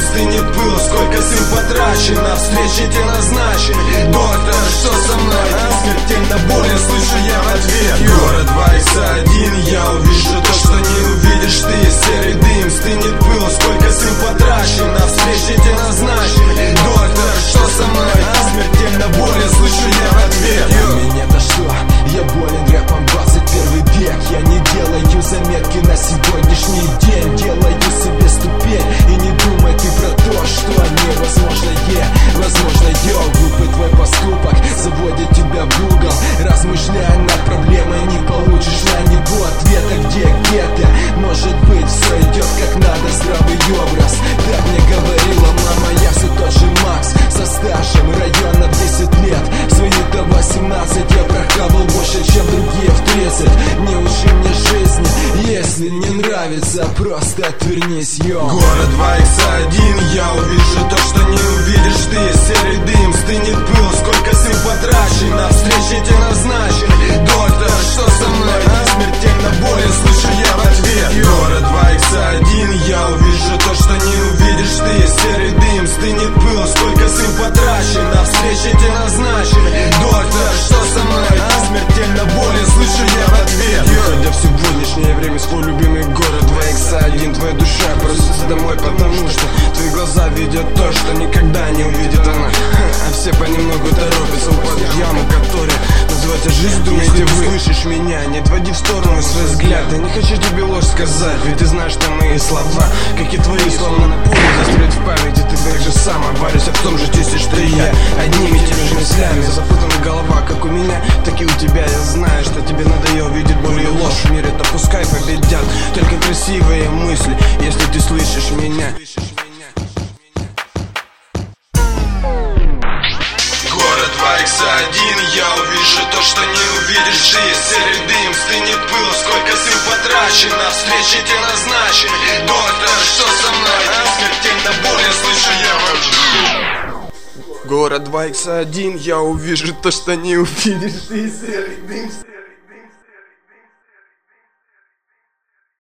стынет пыл, сколько сил потрачено, встречи те назначены. Доктор, что со мной? Смертельно больно, слышу я в ответ. Город 2x1, я увижу то, что не увидишь ты. Серый дым, стынет пыл, сколько сил потрачено, встречи те назначены. Доктор, что со мной? Смертельно больно, слышу я в ответ. Меня-то что? Я болен рэпом 21 век. Я не делаю заметки на сегодняшний день, делаю себе ступень. И не думай ты про то, что невозможное. Возможно, глупый твой поступок заводит тебя в угол. Размышляя над проблемой, не получишь на него ответа. Где-то, может быть, все идет как надо, здравый образ. Так мне говорила мама, я все тот же Макс, со стажем района 10 лет. Свои-то 18 я прохавал больше, чем другие в 30. Не учи мне жизни, если не нравится, просто отвернись, йо. Город 2x1, я увижу то, что не увидишь ты. Серый дым, стынет пыл, сколько сил потрачено, встречи те назначены. Доктор, что со мной? Смертельно больно, слышу я в ответ. Город 2x1, я увижу то, что не увидишь ты. Серый дым, стынет пыл, сколько сил потрачено, встречи те назначены. Доктор, что со мной? Смертельно больно, слышу я в ответ. Выходя в сегодняшнее время, свой любимый город 2x1, твоя душа просится домой, потому что твои глаза видят то, что никогда не увидит она. А все понемногу торопятся, упадут в яму, которая называется жизнь. Думаете, вы слышишь меня? Не отводи в сторону свой взгляд. Я не хочу тебе ложь сказать, ведь ты знаешь, что мои слова, как и твои, словно на пулю застрелят в памяти. Ты так же сам варишься в том же тесте, что и я. Одними теми же мыслями запутана голова, как у меня, так и у тебя. Я знаю, что тебе надоело видеть боль и ложь в мире, то пускай победят только красивые мысли, если ты слышишь меня. Город 2x1, я увижу то, что не увидишь ты. Серый дым, стынет пыл, сколько сил потрачено, встречи те назначены. Доктор, что со мной? Смертельно больно, слышу я в ответ. Город 2x1, я увижу то, что не увидишь ты. Серый дым.